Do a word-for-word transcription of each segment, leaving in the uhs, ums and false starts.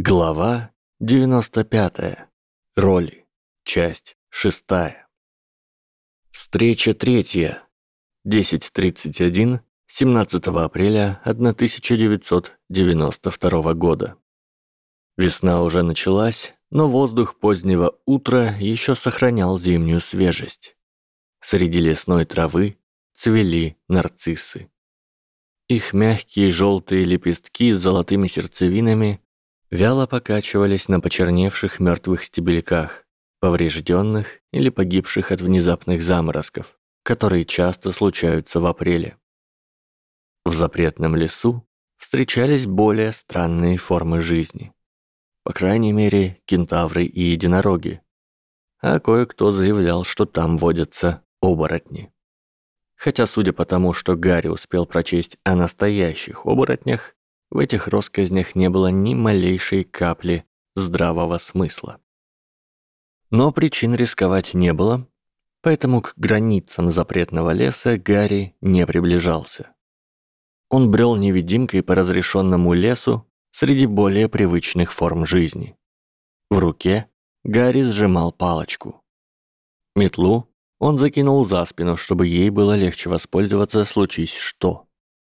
Глава девяносто пятая. Роли. Часть шестая. Встреча третья. десять тридцать один. семнадцатого апреля тысяча девятьсот девяносто второго года. Весна уже началась, но воздух позднего утра еще сохранял зимнюю свежесть. Среди лесной травы цвели нарциссы. Их мягкие желтые лепестки с золотыми сердцевинами вяло покачивались на почерневших мертвых стебельках, поврежденных или погибших от внезапных заморозков, которые часто случаются в апреле. В запретном лесу встречались более странные формы жизни. По крайней мере, кентавры и единороги. А кое-кто заявлял, что там водятся оборотни. Хотя, судя по тому, что Гарри успел прочесть о настоящих оборотнях, в этих россказнях не было ни малейшей капли здравого смысла. Но причин рисковать не было, поэтому к границам запретного леса Гарри не приближался. Он брел невидимкой по разрешенному лесу среди более привычных форм жизни. В руке Гарри сжимал палочку. Метлу он закинул за спину, чтобы ей было легче воспользоваться, случись что.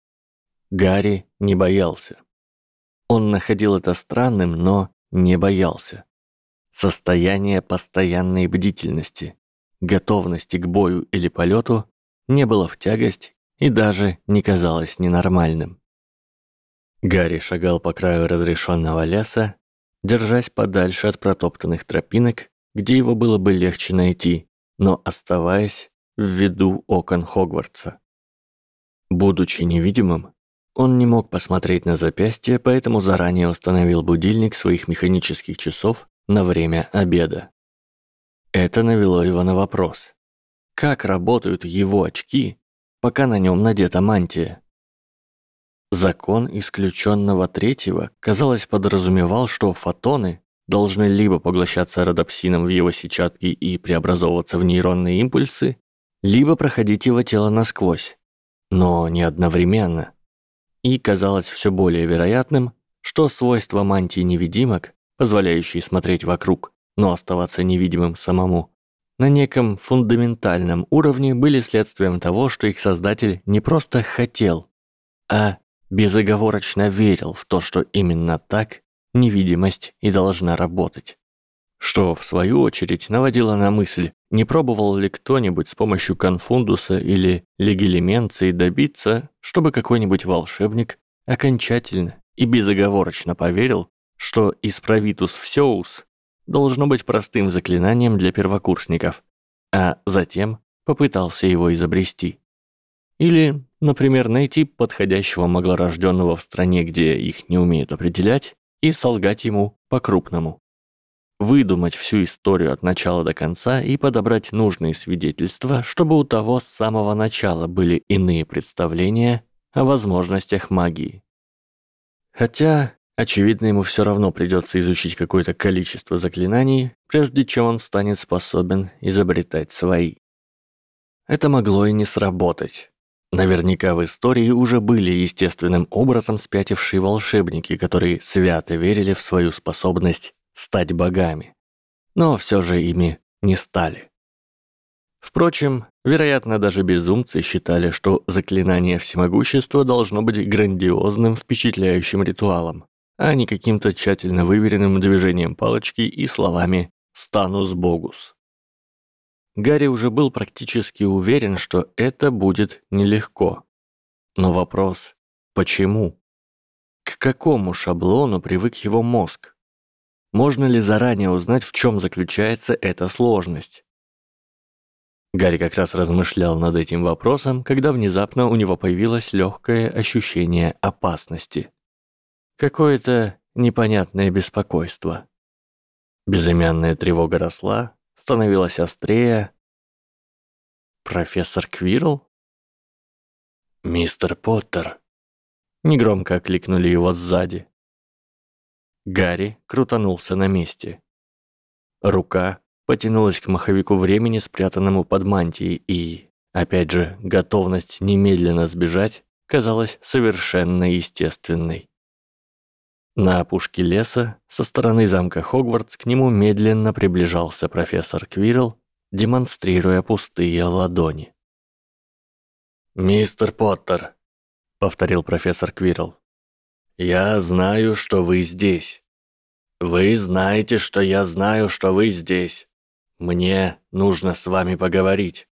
Гарри не боялся. Он находил это странным, но не боялся. Состояние постоянной бдительности, готовности к бою или полету не было в тягость и даже не казалось ненормальным. Гарри шагал по краю разрешенного леса, держась подальше от протоптанных тропинок, где его было бы легче найти, но оставаясь в виду окон Хогвартса. Будучи невидимым, он не мог посмотреть на запястье, поэтому заранее установил будильник своих механических часов на время обеда. Это навело его на вопрос: как работают его очки, пока на нем надета мантия? Закон исключенного третьего, казалось, подразумевал, что фотоны должны либо поглощаться родопсином в его сетчатке и преобразовываться в нейронные импульсы, либо проходить его тело насквозь, но не одновременно. И казалось все более вероятным, что свойства мантии невидимок, позволяющие смотреть вокруг, но оставаться невидимым самому, на неком фундаментальном уровне были следствием того, что их создатель не просто хотел, а безоговорочно верил в то, что именно так невидимость и должна работать. Что, в свою очередь, наводило на мысль, не пробовал ли кто-нибудь с помощью конфундуса или легилименции добиться, чтобы какой-нибудь волшебник окончательно и безоговорочно поверил, что исправитус всеус должно быть простым заклинанием для первокурсников, а затем попытался его изобрести. Или, например, найти подходящего маглорожденного в стране, где их не умеют определять, и солгать ему по-крупному. Выдумать всю историю от начала до конца и подобрать нужные свидетельства, чтобы у того с самого начала были иные представления о возможностях магии. Хотя, очевидно, ему все равно придется изучить какое-то количество заклинаний, прежде чем он станет способен изобретать свои. Это могло и не сработать. Наверняка в истории уже были естественным образом спятившие волшебники, которые свято верили в свою способность стать богами, но все же ими не стали. Впрочем, вероятно, даже безумцы считали, что заклинание всемогущества должно быть грандиозным, впечатляющим ритуалом, а не каким-то тщательно выверенным движением палочки и словами «станус богус». Гарри уже был практически уверен, что это будет нелегко. Но вопрос «почему?». К какому шаблону привык его мозг? Можно ли заранее узнать, в чем заключается эта сложность? Гарри как раз размышлял над этим вопросом, когда внезапно у него появилось легкое ощущение опасности. Какое-то непонятное беспокойство. Безымянная тревога росла, становилась острее. «Профессор Квирл?» «Мистер Поттер!» Негромко окликнули его сзади. Гарри крутанулся на месте. Рука потянулась к маховику времени, спрятанному под мантией, и, опять же, готовность немедленно сбежать казалась совершенно естественной. На опушке леса, со стороны замка Хогвартс, к нему медленно приближался профессор Квирл, демонстрируя пустые ладони. «Мистер Поттер», — повторил профессор Квирл, — «я знаю, что вы здесь. Вы знаете, что я знаю, что вы здесь. Мне нужно с вами поговорить».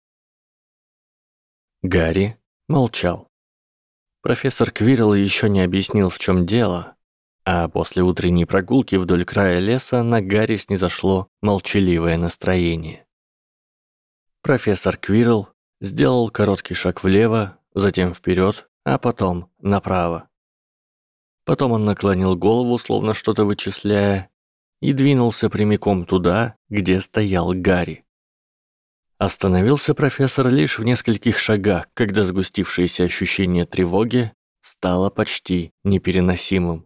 Гарри молчал. Профессор Квирл еще не объяснил, в чем дело, а после утренней прогулки вдоль края леса на Гарри снизошло молчаливое настроение. Профессор Квирл сделал короткий шаг влево, затем вперед, а потом направо. Потом он наклонил голову, словно что-то вычисляя, и двинулся прямиком туда, где стоял Гарри. Остановился профессор лишь в нескольких шагах, когда сгустившееся ощущение тревоги стало почти непереносимым.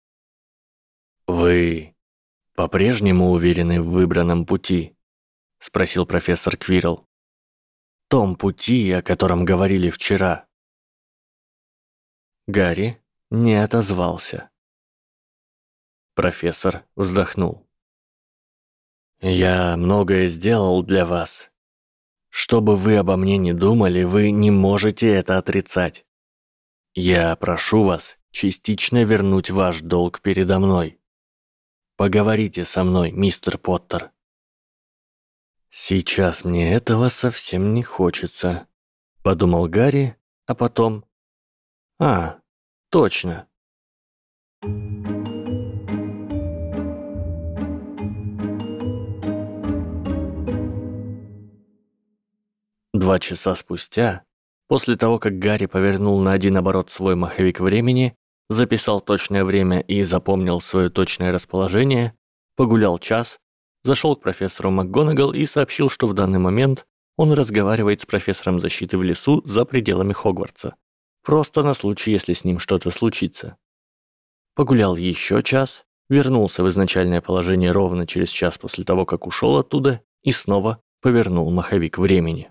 «Вы по-прежнему уверены в выбранном пути?» — спросил профессор Квирл. «Том пути, о котором говорили вчера». Гарри не отозвался. Профессор вздохнул. «Я многое сделал для вас. Что бы вы обо мне ни думали, вы не можете это отрицать. Я прошу вас частично вернуть ваш долг передо мной. Поговорите со мной, мистер Поттер». «Сейчас мне этого совсем не хочется», — подумал Гарри, а потом... «А, точно». Два часа спустя, после того, как Гарри повернул на один оборот свой маховик времени, записал точное время и запомнил свое точное расположение, погулял час, зашел к профессору МакГонагал и сообщил, что в данный момент он разговаривает с профессором защиты в лесу за пределами Хогвартса, просто на случай, если с ним что-то случится. Погулял еще час, вернулся в изначальное положение ровно через час после того, как ушел оттуда, и снова повернул маховик времени.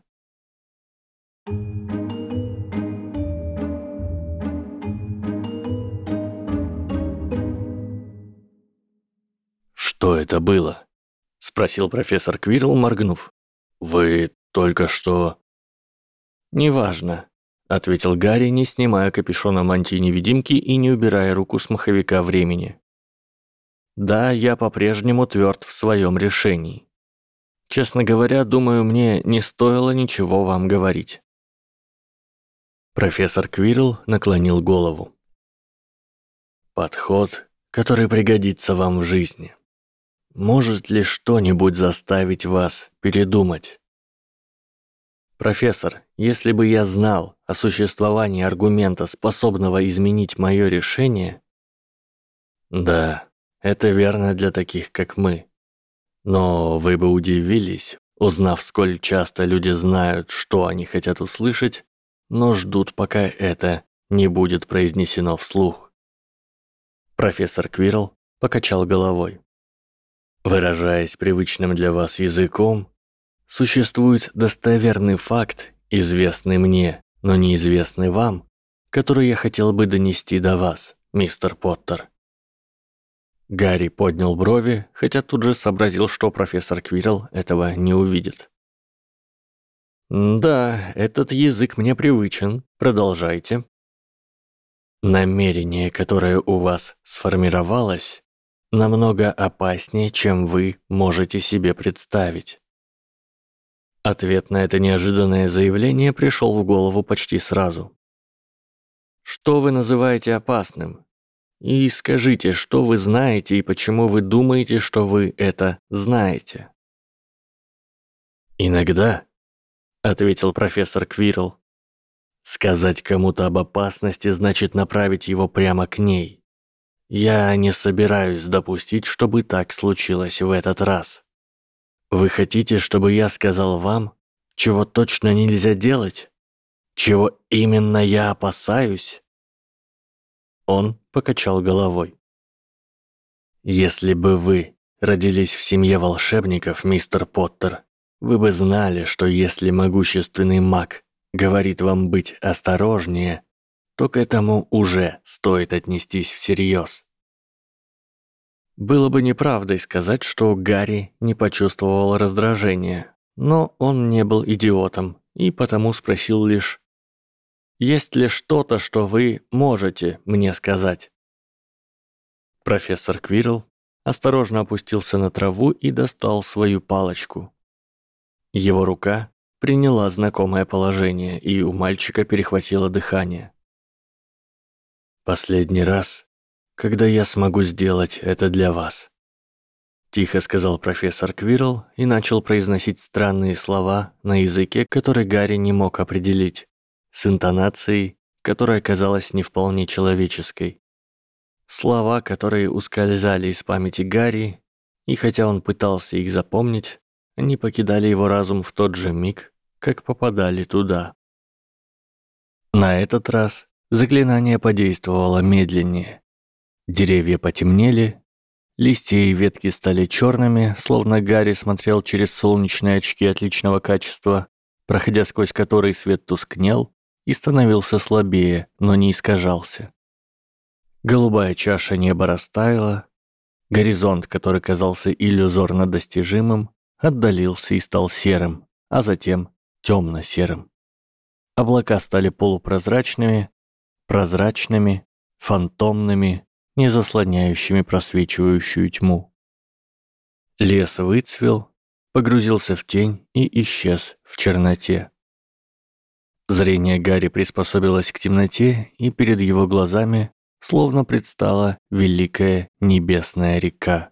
«Что это было?» — спросил профессор Квирл, моргнув. «Вы только что...» «Неважно», — ответил Гарри, не снимая капюшона мантии-невидимки и не убирая руку с маховика времени. «Да, я по-прежнему тверд в своем решении. Честно говоря, думаю, мне не стоило ничего вам говорить». Профессор Квирл наклонил голову. «Подход, который пригодится вам в жизни. Может ли что-нибудь заставить вас передумать?» «Профессор, если бы я знал о существовании аргумента, способного изменить мое решение...» «Да, это верно для таких, как мы. Но вы бы удивились, узнав, сколь часто люди знают, что они хотят услышать, но ждут, пока это не будет произнесено вслух». Профессор Квирл покачал головой. «Выражаясь привычным для вас языком, существует достоверный факт, известный мне, но неизвестный вам, который я хотел бы донести до вас, мистер Поттер». Гарри поднял брови, хотя тут же сообразил, что профессор Квирл этого не увидит. «Да, этот язык мне привычен. Продолжайте». «Намерение, которое у вас сформировалось, намного опаснее, чем вы можете себе представить». Ответ на это неожиданное заявление пришел в голову почти сразу. «Что вы называете опасным? И скажите, что вы знаете и почему вы думаете, что вы это знаете?» «Иногда», — ответил профессор Квирл, — «сказать кому-то об опасности значит направить его прямо к ней. Я не собираюсь допустить, чтобы так случилось в этот раз. Вы хотите, чтобы я сказал вам, чего точно нельзя делать? Чего именно я опасаюсь?» Он покачал головой. «Если бы вы родились в семье волшебников, мистер Поттер, вы бы знали, что если могущественный маг говорит вам быть осторожнее, то к этому уже стоит отнестись всерьез. Было бы неправдой сказать, что Гарри не почувствовал раздражения, но он не был идиотом и потому спросил лишь: «Есть ли что-то, что вы можете мне сказать?» Профессор Квирл осторожно опустился на траву и достал свою палочку. Его рука приняла знакомое положение, и у мальчика перехватило дыхание. «Последний раз, когда я смогу сделать это для вас», — тихо сказал профессор Квирл и начал произносить странные слова на языке, который Гарри не мог определить, с интонацией, которая казалась не вполне человеческой. Слова, которые ускользали из памяти Гарри, и хотя он пытался их запомнить, они покидали его разум в тот же миг, как попадали туда. На этот раз заклинание подействовало медленнее. Деревья потемнели, листья и ветки стали черными, словно Гарри смотрел через солнечные очки отличного качества, проходя сквозь которые свет тускнел и становился слабее, но не искажался. Голубая чаша неба растаяла, горизонт, который казался иллюзорно достижимым, отдалился и стал серым, а затем темно-серым. Облака стали полупрозрачными, прозрачными, фантомными, не заслоняющими просвечивающую тьму. Лес выцвел, погрузился в тень и исчез в черноте. Зрение Гарри приспособилось к темноте, и перед его глазами словно предстала великая небесная река.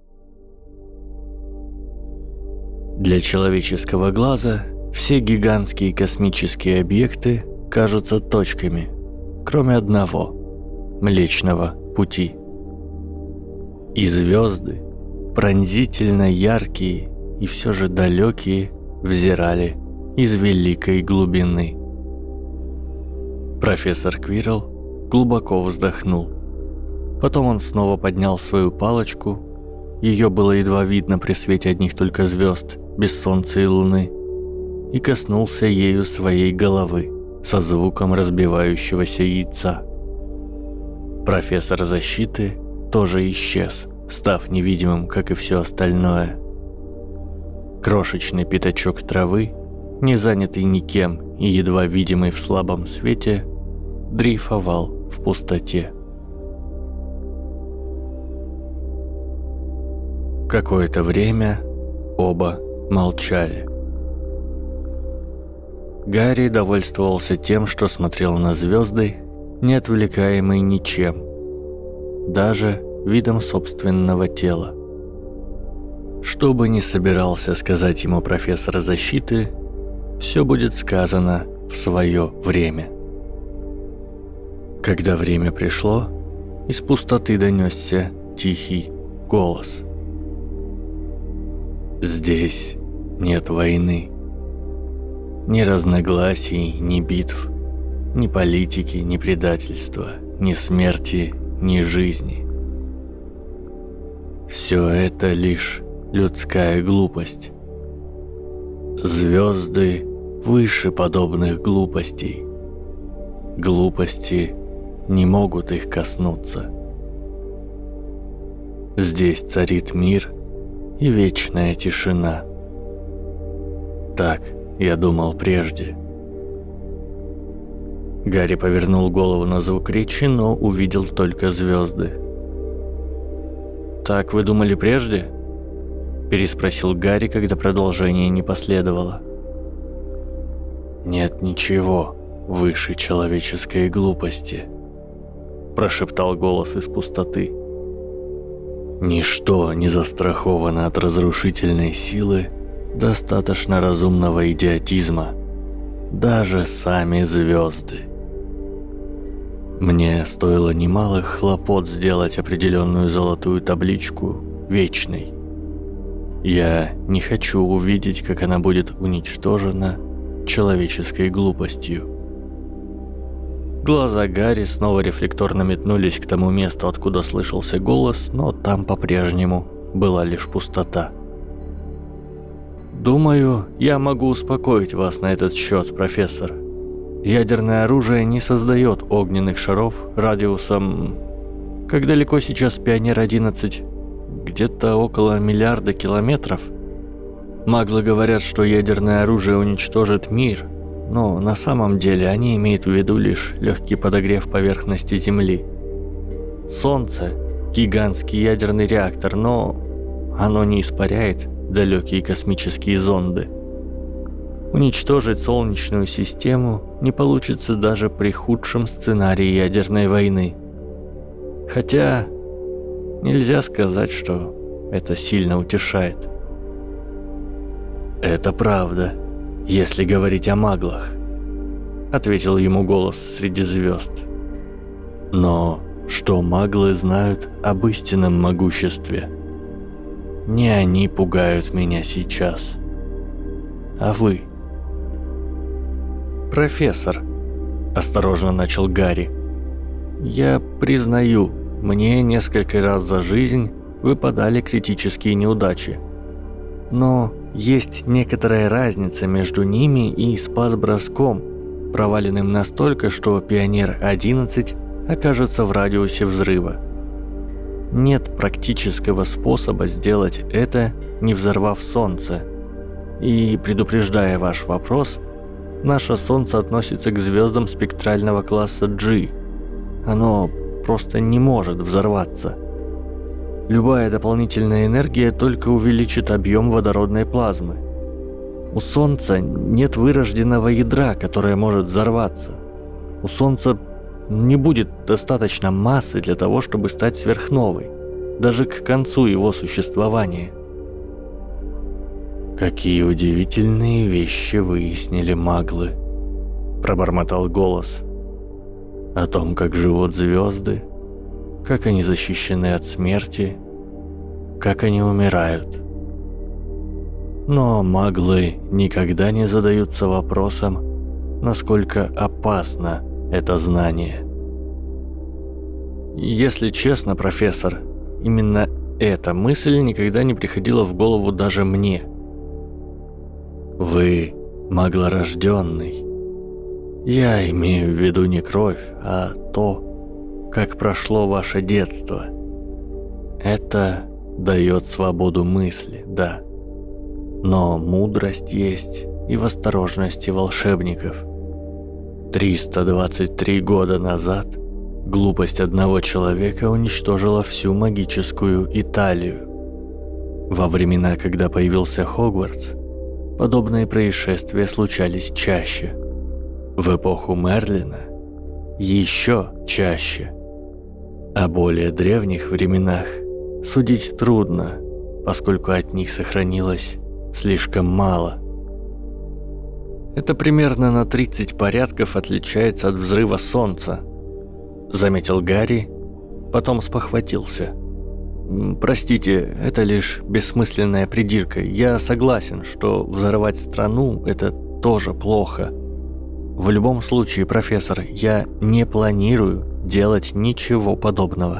Для человеческого глаза все гигантские космические объекты кажутся точками, кроме одного – Млечного Пути. И звезды, пронзительно яркие и все же далекие, взирали из великой глубины. Профессор Квирл глубоко вздохнул. Потом он снова поднял свою палочку, ее было едва видно при свете одних только звезд, без солнца и луны, и коснулся ею своей головы со звуком разбивающегося яйца. Профессор защиты тоже исчез, став невидимым, как и все остальное. Крошечный пятачок травы, не занятый никем и едва видимый в слабом свете, дрейфовал в пустоте. Какое-то время оба молчали. Гарри довольствовался тем, что смотрел на звезды, не отвлекаемый ничем, даже видом собственного тела. Что бы ни собирался сказать ему профессор защиты, все будет сказано в свое время. Когда время пришло, из пустоты донесся тихий голос. «Здесь нет войны, ни разногласий, ни битв, ни политики, ни предательства, ни смерти, ни жизни. Все это лишь людская глупость. Звезды выше подобных глупостей. Глупости не могут их коснуться. Здесь царит мир и вечная тишина. Так я думал прежде». Гарри повернул голову на звук речи, но увидел только звезды. «Так вы думали прежде?» – переспросил Гарри, когда продолжение не последовало. «Нет ничего выше человеческой глупости», – прошептал голос из пустоты. «Ничто не застраховано от разрушительной силы достаточно разумного идиотизма, даже сами звезды. Мне стоило немалых хлопот сделать определенную золотую табличку вечной. Я не хочу увидеть, как она будет уничтожена человеческой глупостью». Глаза Гарри снова рефлекторно метнулись к тому месту, откуда слышался голос, но там по-прежнему была лишь пустота. «Думаю, я могу успокоить вас на этот счет, профессор. Ядерное оружие не создает огненных шаров радиусом... Как далеко сейчас Пионер одиннадцать? где-то около миллиарда километров. Маглы говорят, что ядерное оружие уничтожит мир, но на самом деле они имеют в виду лишь легкий подогрев поверхности Земли. Солнце – гигантский ядерный реактор, но оно не испаряет далекие космические зонды. Уничтожить Солнечную систему не получится даже при худшем сценарии ядерной войны. Хотя нельзя сказать, что это сильно утешает. «Это правда, если говорить о маглах», — ответил ему голос среди звезд. «Но что маглы знают об истинном могуществе? Не они пугают меня сейчас, а вы». «Профессор», — осторожно начал Гарри, — «я признаю, мне несколько раз за жизнь выпадали критические неудачи. Но есть некоторая разница между ними и спас-броском, проваленным настолько, что Пионер одиннадцать окажется в радиусе взрыва. Нет практического способа сделать это, не взорвав Солнце. И, предупреждая ваш вопрос, наше Солнце относится к звездам спектрального класса G. Оно просто не может взорваться. Любая дополнительная энергия только увеличит объем водородной плазмы. У Солнца нет вырожденного ядра, которое может взорваться. У Солнца не будет достаточно массы для того, чтобы стать сверхновой, даже к концу его существования. «Какие удивительные вещи выяснили маглы», – пробормотал голос. «О том, как живут звезды, как они защищены от смерти, как они умирают. Но маглы никогда не задаются вопросом, насколько опасно это знание». «Если честно, профессор, именно эта мысль никогда не приходила в голову даже мне». «Вы маглорожденный. Я имею в виду не кровь, а то, как прошло ваше детство. Это дает свободу мысли, да. Но мудрость есть и в осторожности волшебников. триста двадцать три года назад глупость одного человека уничтожила всю магическую Италию. Во времена, когда появился Хогвартс, подобные происшествия случались чаще. В эпоху Мерлина еще чаще. О более древних временах судить трудно, поскольку от них сохранилось слишком мало. «Это примерно на тридцать порядков отличается от взрыва Солнца», — заметил Гарри, потом спохватился. «Простите, это лишь бессмысленная придирка. Я согласен, что взорвать страну – это тоже плохо. В любом случае, профессор, я не планирую делать ничего подобного».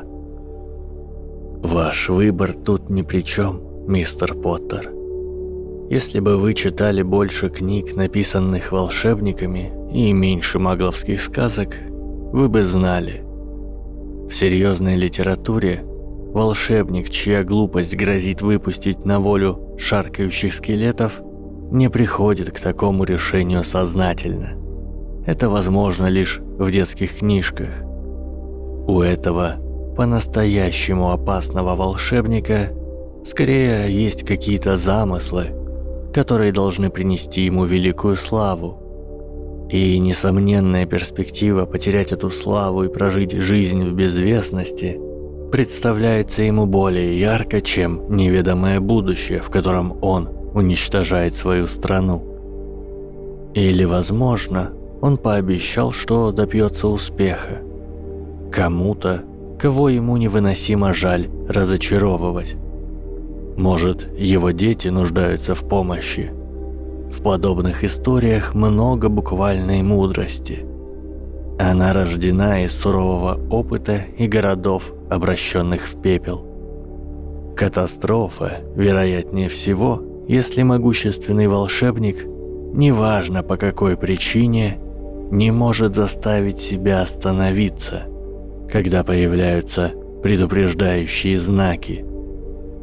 «Ваш выбор тут ни при чем, мистер Поттер. Если бы вы читали больше книг, написанных волшебниками, и меньше магловских сказок, вы бы знали. В серьезной литературе волшебник, чья глупость грозит выпустить на волю шаркающих скелетов, не приходит к такому решению сознательно. Это возможно лишь в детских книжках. У этого по-настоящему опасного волшебника скорее есть какие-то замыслы, которые должны принести ему великую славу. И несомненная перспектива потерять эту славу и прожить жизнь в безвестности представляется ему более ярко, чем неведомое будущее, в котором он уничтожает свою страну. Или, возможно, он пообещал, что добьется успеха. Кому-то, кого ему невыносимо жаль разочаровывать. Может, его дети нуждаются в помощи. В подобных историях много буквальной мудрости. Она рождена из сурового опыта и городов, обращенных в пепел. Катастрофа, вероятнее всего, если могущественный волшебник, неважно по какой причине, не может заставить себя остановиться, когда появляются предупреждающие знаки.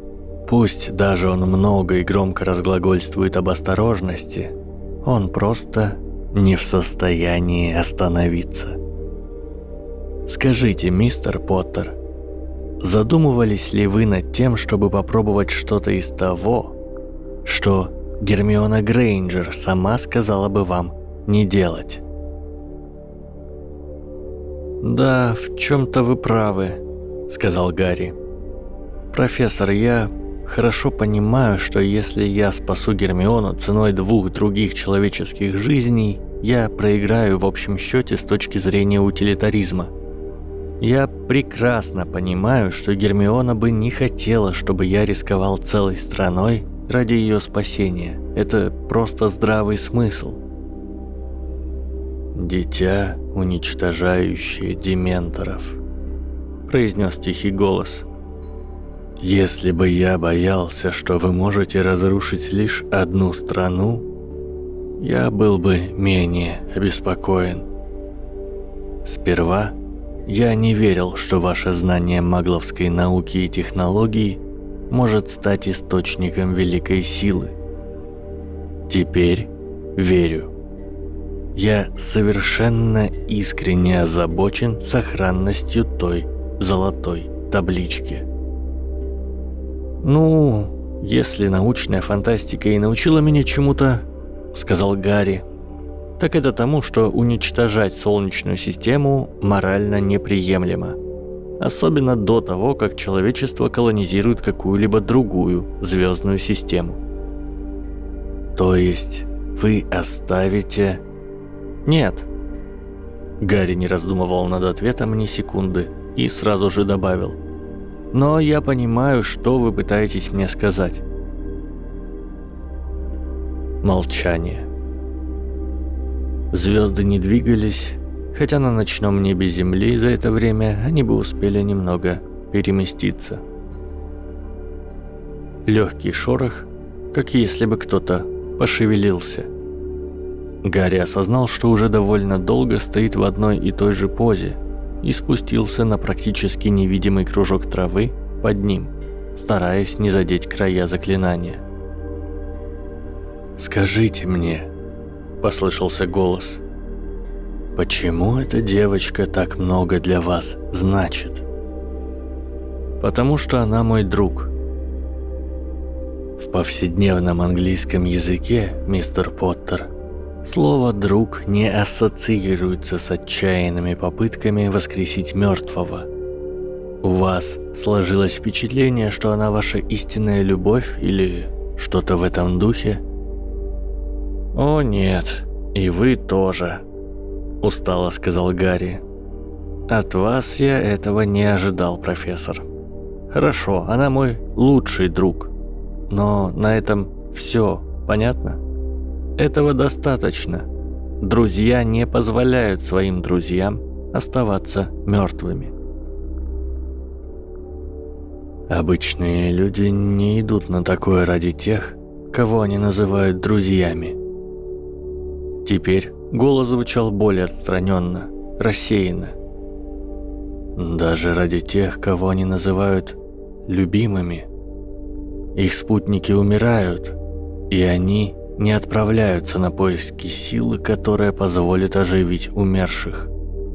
Пусть даже он много и громко разглагольствует об осторожности, он просто не в состоянии остановиться. Скажите, мистер Поттер, задумывались ли вы над тем, чтобы попробовать что-то из того, что Гермиона Грейнджер сама сказала бы вам не делать? «Да, в чем-то вы правы», — сказал Гарри. «Профессор, я хорошо понимаю, что если я спасу Гермиону ценой двух других человеческих жизней, я проиграю в общем счете с точки зрения утилитаризма. Я прекрасно понимаю, что Гермиона бы не хотела, чтобы я рисковал целой страной ради ее спасения. Это просто здравый смысл». «Дитя, уничтожающее дементоров», — произнес тихий голос. «Если бы я боялся, что вы можете разрушить лишь одну страну, я был бы менее обеспокоен. Сперва я не верил, что ваше знание магловской науки и технологий может стать источником великой силы. Теперь верю. Я совершенно искренне озабочен сохранностью той золотой таблички. «Ну, если научная фантастика и научила меня чему-то, — сказал Гарри, — так это тому, что уничтожать Солнечную систему морально неприемлемо. Особенно до того, как человечество колонизирует какую-либо другую звездную систему». «То есть вы оставите...» «Нет». Гарри не раздумывал над ответом ни секунды и сразу же добавил: «Но я понимаю, что вы пытаетесь мне сказать». Молчание. Звезды не двигались, хотя на ночном небе Земли за это время они бы успели немного переместиться. Легкий шорох, как если бы кто-то пошевелился. Гарри осознал, что уже довольно долго стоит в одной и той же позе, и спустился на практически невидимый кружок травы под ним, стараясь не задеть края заклинания. «Скажите мне», — послышался голос, — «почему эта девочка так много для вас значит?» «Потому что она мой друг». В повседневном английском языке, мистер Поттер, слово «друг» не ассоциируется с отчаянными попытками воскресить мертвого. У вас сложилось впечатление, что она ваша истинная любовь или что-то в этом духе? «О нет, и вы тоже», — устало сказал Гарри. «От вас я этого не ожидал, профессор. Хорошо, она мой лучший друг, но на этом все, понятно? Этого достаточно. Друзья не позволяют своим друзьям оставаться мертвыми». Обычные люди не идут на такое ради тех, кого они называют друзьями. Теперь голос звучал более отстраненно, рассеянно. Даже ради тех, кого они называют любимыми. Их спутники умирают, и они не отправляются на поиски силы, которая позволит оживить умерших.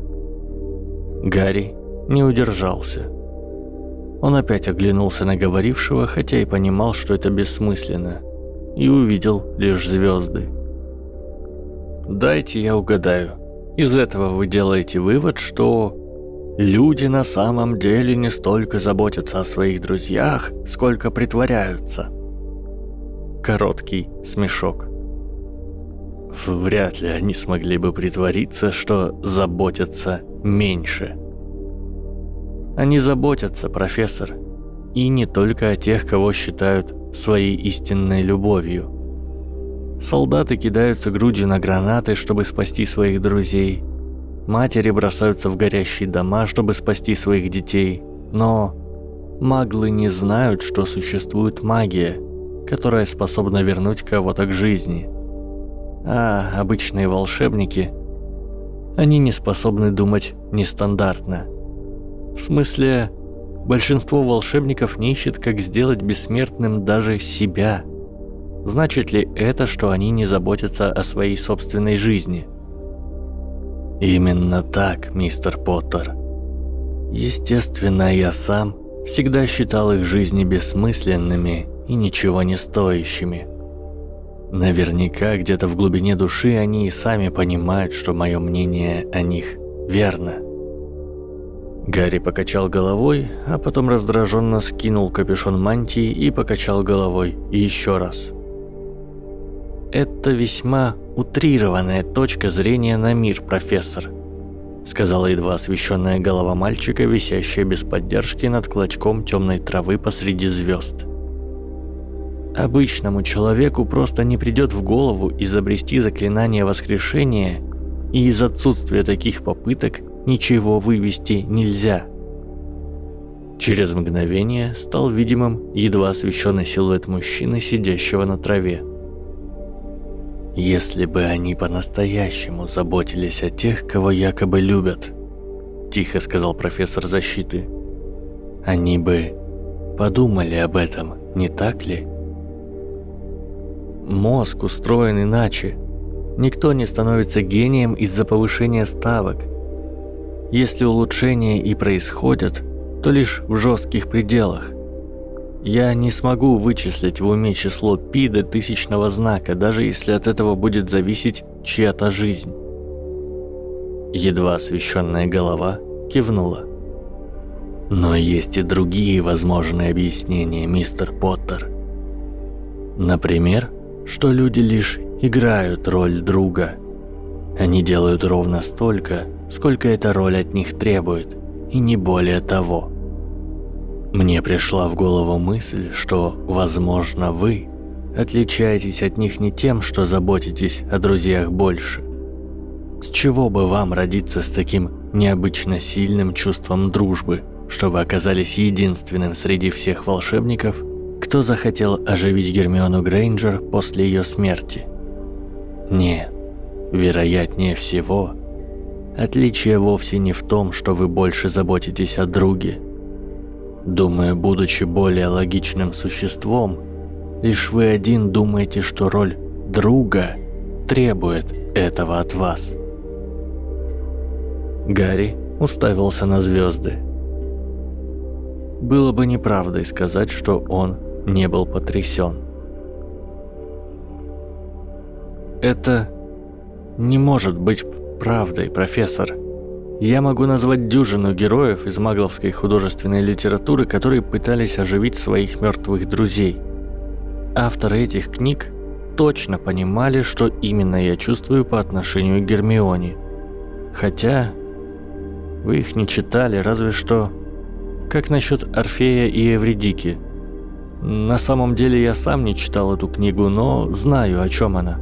Гарри не удержался. Он опять оглянулся на говорившего, хотя и понимал, что это бессмысленно, и увидел лишь звезды. «Дайте я угадаю. Из этого вы делаете вывод, что люди на самом деле не столько заботятся о своих друзьях, сколько притворяются?» Короткий смешок. Вряд ли они смогли бы притвориться, что заботятся меньше. Они заботятся, профессор, и не только о тех, кого считают своей истинной любовью. Солдаты кидаются грудью на гранаты, чтобы спасти своих друзей. Матери бросаются в горящие дома, чтобы спасти своих детей. Но маглы не знают, что существует магия, которая способна вернуть кого-то к жизни. А обычные волшебники, они не способны думать нестандартно. В смысле, Большинство волшебников не ищет, как сделать бессмертным даже себя. Значит ли это, что они не заботятся о своей собственной жизни? Именно так, мистер Поттер. Естественно, я сам всегда считал их жизни бессмысленными и ничего не стоящими. Наверняка где-то в глубине души они и сами понимают, что мое мнение о них верно. Гарри покачал головой, а потом раздраженно скинул капюшон мантии и покачал головой еще раз. «Это весьма утрированная точка зрения на мир, профессор», сказала едва освещенная голова мальчика, висящая без поддержки над клочком темной травы посреди звезд. «Обычному человеку просто не придет в голову изобрести заклинание воскрешения, и из отсутствия таких попыток ничего вывести нельзя». Через мгновение стал видимым едва освещенный силуэт мужчины, сидящего на траве. «Если бы они по-настоящему заботились о тех, кого якобы любят», – тихо сказал профессор защиты, – «они бы подумали об этом, не так ли?» Мозг устроен иначе. Никто не становится гением из-за повышения ставок. Если улучшения и происходят, то лишь в жестких пределах. Я не смогу вычислить в уме число пи до тысячного знака, даже если от этого будет зависеть чья-то жизнь. Едва освещенная голова кивнула. Но есть и другие возможные объяснения, мистер Поттер. Например, что люди лишь играют роль друга. Они делают ровно столько, сколько эта роль от них требует, и не более того. Мне пришла в голову мысль, что, возможно, вы отличаетесь от них не тем, что заботитесь о друзьях больше. С чего бы вам родиться с таким необычно сильным чувством дружбы, что вы оказались единственным среди всех волшебников, кто захотел оживить Гермиону Грейнджер после ее смерти? Нет, вероятнее всего, отличие вовсе не в том, что вы больше заботитесь о друге. Думаю, будучи более логичным существом, лишь вы один думаете, что роль друга требует этого от вас. Гарри уставился на звезды. Было бы неправдой сказать, что он не был потрясен. Это не может быть правдой, профессор. Я могу назвать дюжину героев из магловской художественной литературы, которые пытались оживить своих мертвых друзей. Авторы этих книг точно понимали, что именно я чувствую по отношению к Гермионе. Хотя вы их не читали, разве что... Как насчет Орфея и Эвридики? На самом деле я сам не читал эту книгу, но знаю, о чем она.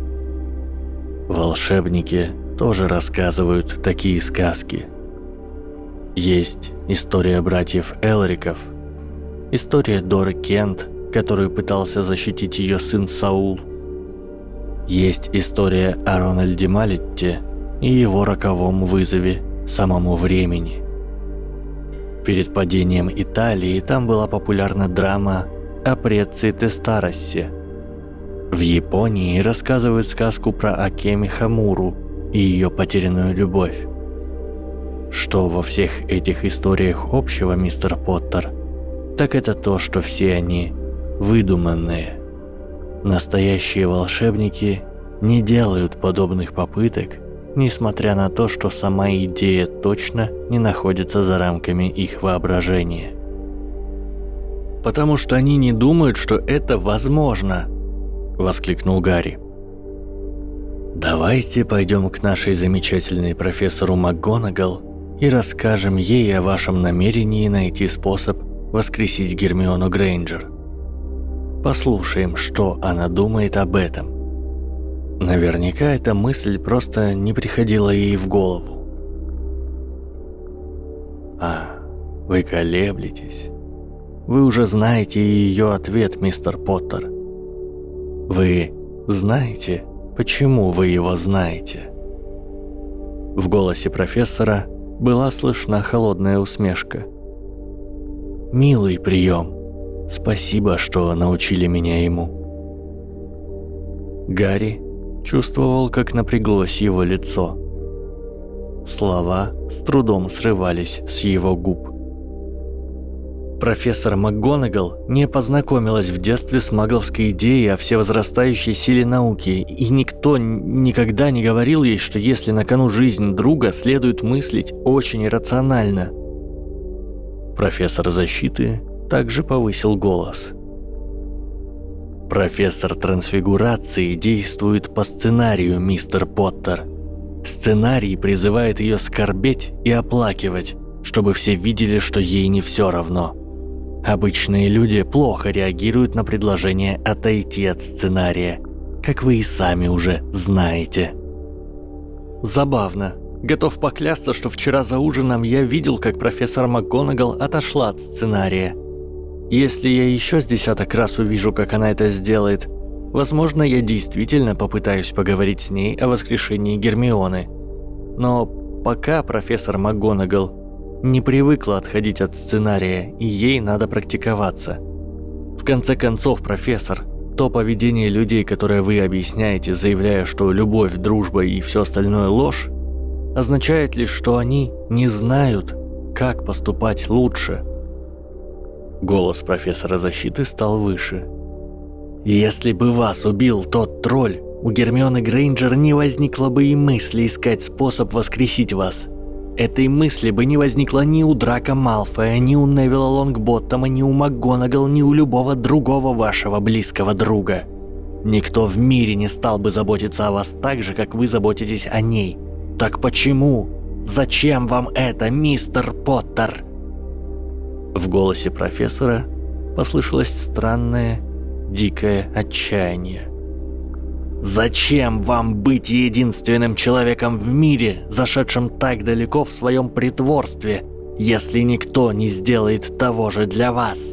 Волшебники тоже рассказывают такие сказки. Есть история братьев Элриков, история Доры Кент, которую пытался защитить ее сын Саул. Есть история о Рональде Малетте и его роковом вызове самому времени. Перед падением Италии там была популярна драма о Преции Тестароссе. В Японии рассказывают сказку про Акеми Хамуру и ее потерянную любовь. Что во всех этих историях общего, мистер Поттер, так это то, что все они выдуманные. Настоящие волшебники не делают подобных попыток, несмотря на то, что сама идея точно не находится за рамками их воображения. «Потому что они не думают, что это возможно!» – воскликнул Гарри. «Давайте пойдем к нашей замечательной профессору МакГонагал и расскажем ей о вашем намерении найти способ воскресить Гермиону Грейнджер. Послушаем, что она думает об этом. Наверняка эта мысль просто не приходила ей в голову». «А, вы колеблетесь. Вы уже знаете ее ответ, мистер Поттер. Вы знаете, почему вы его знаете?» В голосе профессора была слышна холодная усмешка. Милый прием. Спасибо, что научили меня ему». Гарри чувствовал, как напряглось его лицо. Слова с трудом срывались с его губ. Профессор МакГонагал не познакомилась в детстве с магловской идеей о всевозрастающей силе науки, и никто никогда не говорил ей, что если на кону жизнь друга, следует мыслить очень рационально. Профессор защиты также повысил голос. «Профессор трансфигурации действует по сценарию, мистер Поттер. Сценарий призывает ее скорбеть и оплакивать, чтобы все видели, что ей не все равно. Обычные люди плохо реагируют на предложение отойти от сценария, как вы и сами уже знаете». Забавно. Готов поклясться, что вчера за ужином я видел, как профессор МакГонагал отошла от сценария. Если я еще с десяток раз увижу, как она это сделает, возможно, я действительно попытаюсь поговорить с ней о воскрешении Гермионы. Но пока профессор МакГонагал не привыкла отходить от сценария, и ей надо практиковаться. В конце концов, профессор, то поведение людей, которое вы объясняете, заявляя, что любовь, дружба и все остальное ложь, означает лишь, что они не знают, как поступать лучше. Голос профессора защиты стал выше. «Если бы вас убил тот тролль, у Гермионы Грейнджер не возникло бы и мысли искать способ воскресить вас. Этой мысли бы не возникло ни у Драко Малфоя, ни у Невилла Лонгботтома, ни у МакГонагал, ни у любого другого вашего близкого друга. Никто в мире не стал бы заботиться о вас так же, как вы заботитесь о ней. Так почему? Зачем вам это, мистер Поттер?» В голосе профессора послышалось странное, дикое отчаяние. «Зачем вам быть единственным человеком в мире, зашедшим так далеко в своем притворстве, если никто не сделает того же для вас?»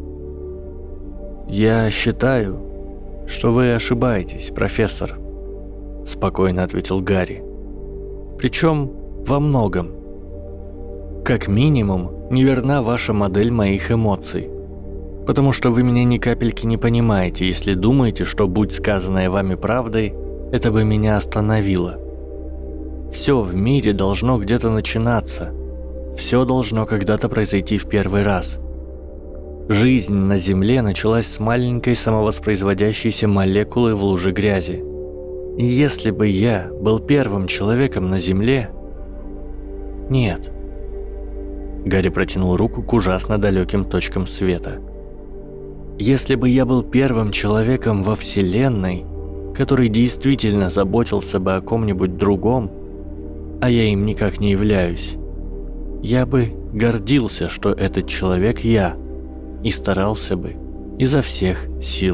«Я считаю, что вы ошибаетесь, профессор», – спокойно ответил Гарри. «Причем во многом. Как минимум, неверна ваша модель моих эмоций. Потому что вы меня ни капельки не понимаете, если думаете, что, будь сказанное вами правдой, это бы меня остановило. Все в мире должно где-то начинаться. Все должно когда-то произойти в первый раз. Жизнь на Земле началась с маленькой самовоспроизводящейся молекулы в луже грязи. И если бы я был первым человеком на Земле... Нет. Гарри протянул руку к ужасно далеким точкам света. Если бы я был первым человеком во Вселенной, который действительно заботился бы о ком-нибудь другом, а я им никак не являюсь, я бы гордился, что этот человек я, и старался бы изо всех сил.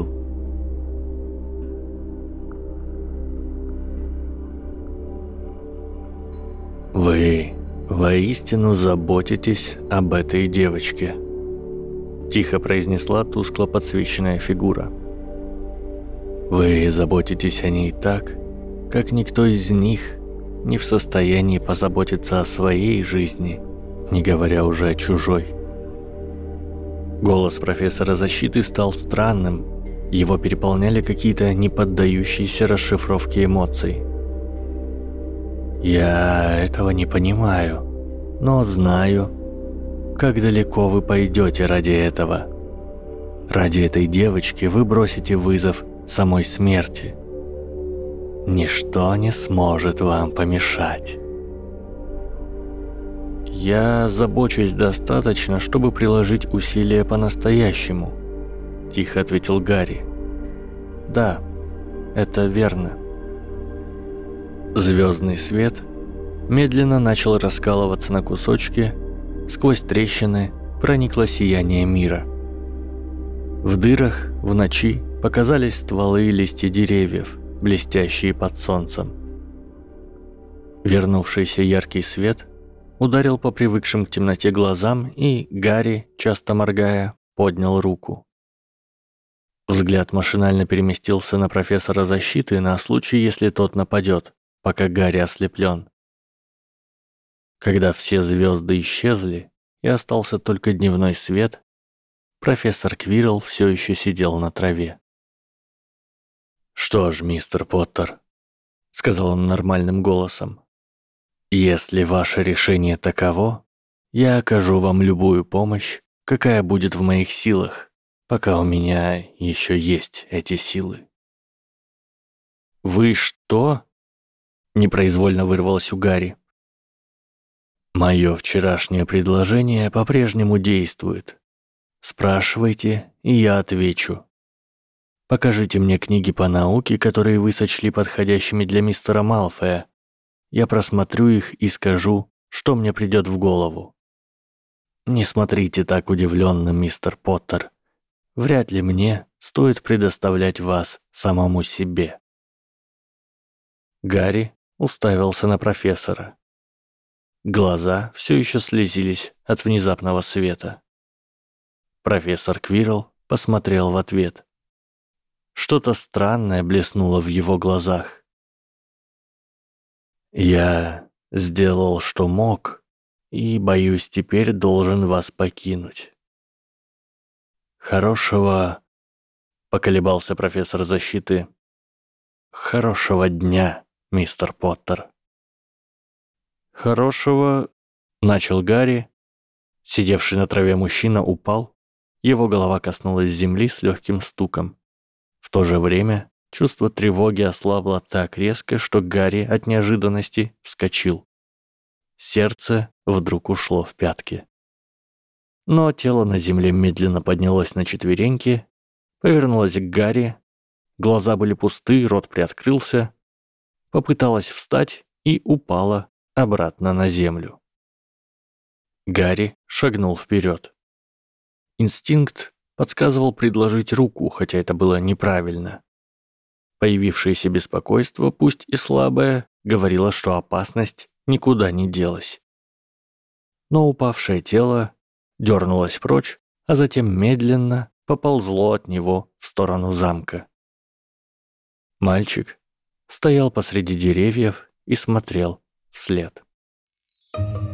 «Вы воистину заботитесь об этой девочке», – тихо произнесла тускло подсвеченная фигура. «Вы заботитесь о ней так, как никто из них не в состоянии позаботиться о своей жизни, не говоря уже о чужой». Голос профессора защиты стал странным, его переполняли какие-то неподдающиеся расшифровке эмоций. «Я этого не понимаю, но знаю, как далеко вы пойдете ради этого. Ради этой девочки вы бросите вызов самой смерти. Ничто не сможет вам помешать». «Я забочусь достаточно, чтобы приложить усилия по-настоящему», – тихо ответил Гарри. «Да, это верно». Звездный свет медленно начал раскалываться на кусочки, сквозь трещины проникло сияние мира. В дырах в ночи показались стволы и листья деревьев, блестящие под солнцем. Вернувшийся яркий свет ударил по привыкшим к темноте глазам, и Гарри, часто моргая, поднял руку. Взгляд машинально переместился на профессора защиты на случай, если тот нападет, пока Гарри ослеплен. Когда все звезды исчезли и остался только дневной свет, Профессор Квирл все еще сидел на траве. «Что ж, мистер Поттер», — сказал он нормальным голосом, — «если ваше решение таково, я окажу вам любую помощь, какая будет в моих силах, пока у меня еще есть эти силы». «Вы что?» — непроизвольно вырвалось у Гарри. «Мое вчерашнее предложение по-прежнему действует. Спрашивайте, и я отвечу. Покажите мне книги по науке, которые вы сочли подходящими для мистера Малфоя. Я просмотрю их и скажу, что мне придет в голову. Не смотрите так удивленно, мистер Поттер. Вряд ли мне стоит предоставлять вас самому себе». Гарри уставился на профессора. Глаза все еще слезились от внезапного света. Профессор Квирл посмотрел в ответ. Что-то странное блеснуло в его глазах. «Я сделал, что мог, и, боюсь, теперь должен вас покинуть». «Хорошего...» — поколебался профессор защиты. «Хорошего дня, мистер Поттер». «Хорошего...» — начал Гарри. Сидевший на траве мужчина упал, его голова коснулась земли с легким стуком. В то же время чувство тревоги ослабло так резко, что Гарри от неожиданности вскочил. Сердце вдруг ушло в пятки. Но тело на земле медленно поднялось на четвереньки, повернулось к Гарри, глаза были пусты, рот приоткрылся, попыталось встать и упало обратно на землю. Гарри шагнул вперед. Инстинкт подсказывал предложить руку, хотя это было неправильно. Появившееся беспокойство, пусть и слабое, говорило, что опасность никуда не делась. Но упавшее тело дернулось прочь, а затем медленно поползло от него в сторону замка. Мальчик стоял посреди деревьев и смотрел вслед. Thank you.